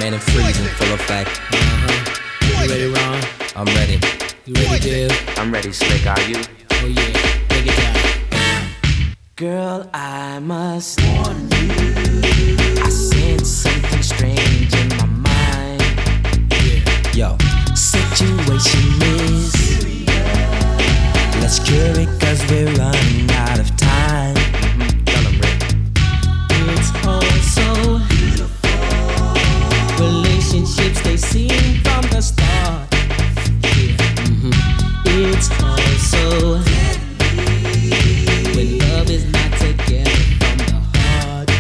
fan and freeze in full effect. You ready, Ron? I'm ready. You ready, Div? I'm ready, Slick, are you? Oh yeah, break it down. Girl, I must warn you, I sense something strange in my mind. Yo, situation is serious. Let's cure it cause we're running out of time. Tell 'em, Rick. It's all so beautiful. Relationships, they seem from the start. It's all so deadly when love is not together from the heart.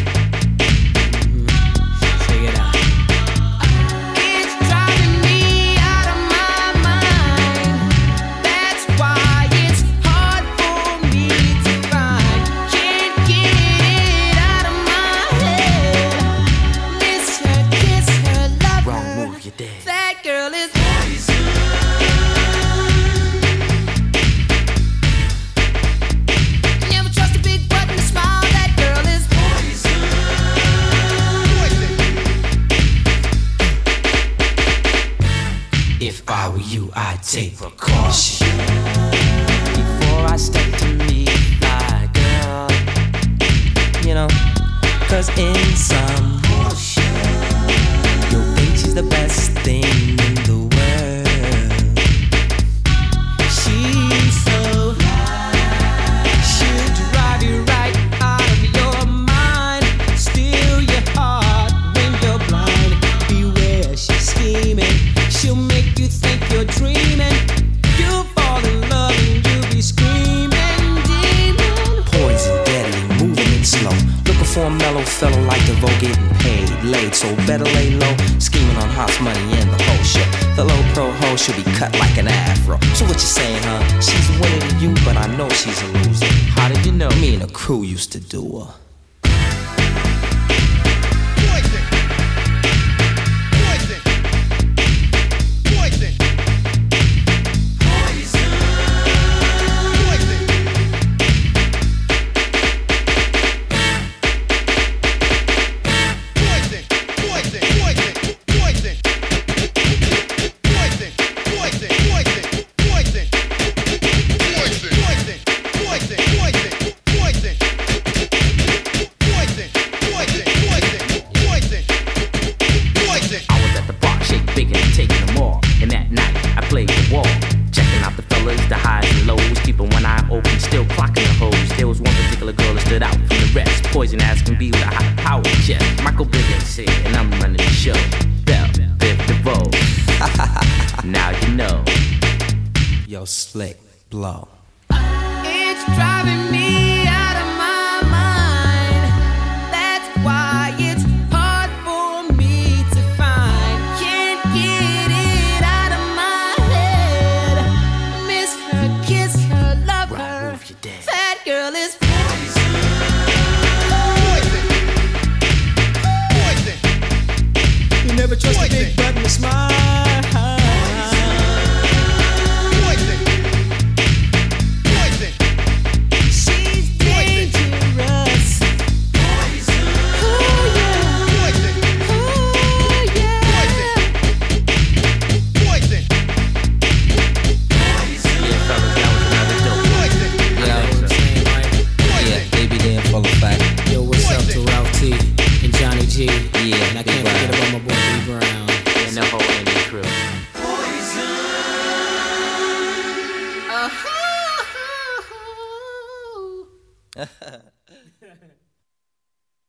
Check it out. It's driving me out of my mind. That's why it's hard for me to find. Can't get it out of my head. Miss her, kiss her, love her. Wrong move, you're dead. That girl is never trust a big butt and a smile. That girl is If I were you, I'd take precaution before I step to meet my girl. You know, cause in some motion, you'll think she's the best thing in the world. She's so fly, she'll drive you right out of your mind, steal your heart when you're blind. Beware, she's scheming, she'll make you think you're dreaming. You'll fall in love and you'll be screaming, demon. Poison, deadly, moving it slow. Looking for a mellow fellow like DeVoe, getting paid, laid, so better lay low. Scheming on hot money in the whole show. The low pro hoe should be cut like an afro. So what you saying, huh? She's a winner to you, but I know she's a loser. How did you know? Me and the crew used to do her. I was at the bar, shake big and taking them all. And that night, I played the wall. Checking out the fellas, the highs and lows. Keeping one eye open, still clocking the hoes. There was one particular girl that stood out from the rest. Poison as can be with a high power chest. Michael Bivins here, and I'm running the show. Bell, Biv DeVoe. Now you know. Yo, Slick, blow. It's driving me out of my mind. That's why it's hard for me to find. Can't get it out of my head. Miss her, kiss her, love Wrong her. move, you're dead. That girl is You never trust a big butt and a smile. She's dangerous. Oh yeah. Oh yeah. Yeah, fellas, that was another dope one. Yeah, yeah, baby, they in full effect. Yo, what's up to Ralph T and Johnny G? Yeah, And I Big can't Brown. forget about my boy B Brown. And the whole Indian crew. Uh-huh.